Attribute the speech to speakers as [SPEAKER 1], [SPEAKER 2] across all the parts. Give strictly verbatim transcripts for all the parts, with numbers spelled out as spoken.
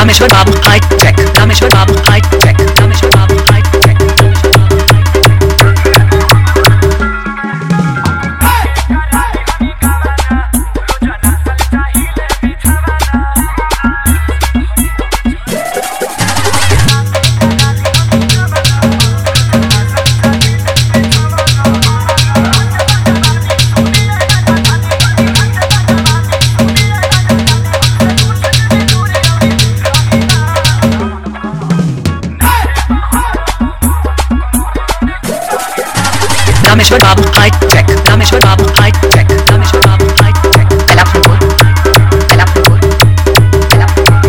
[SPEAKER 1] Rameshwar Babu high tech, Rameshwar Babu high tech, Rameshwar Babu high tech. Rameshwar Babu high tech, Rameshwar Babu high tech, Rameshwar Babu high tech. पहला football, पहला football, पहला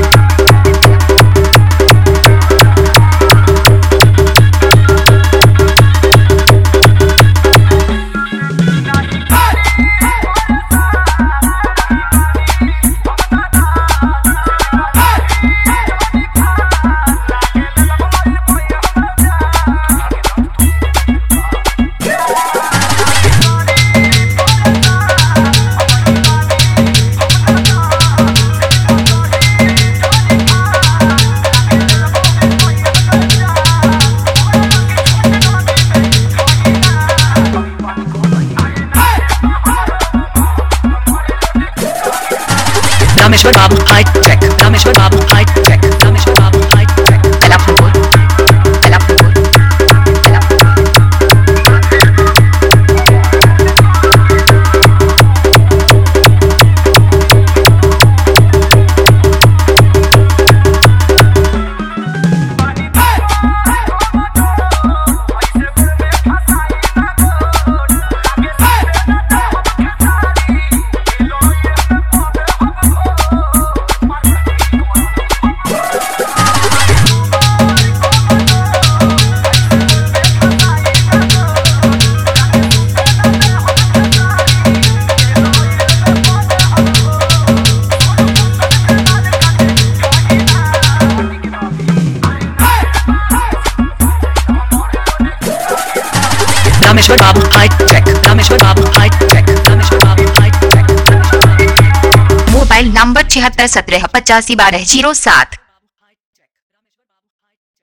[SPEAKER 1] Rameshwar Babu high tech, Rameshwar Babu high tech, Rameshwar Babu high tech. पहला football, पहला football, पहला Rameshwar Babu high tech, Rameshwar Babu high tech, Rameshwar Babu high take.
[SPEAKER 2] Mobile number छिहत्तर सत्रह पचासी बारह जीरो सात।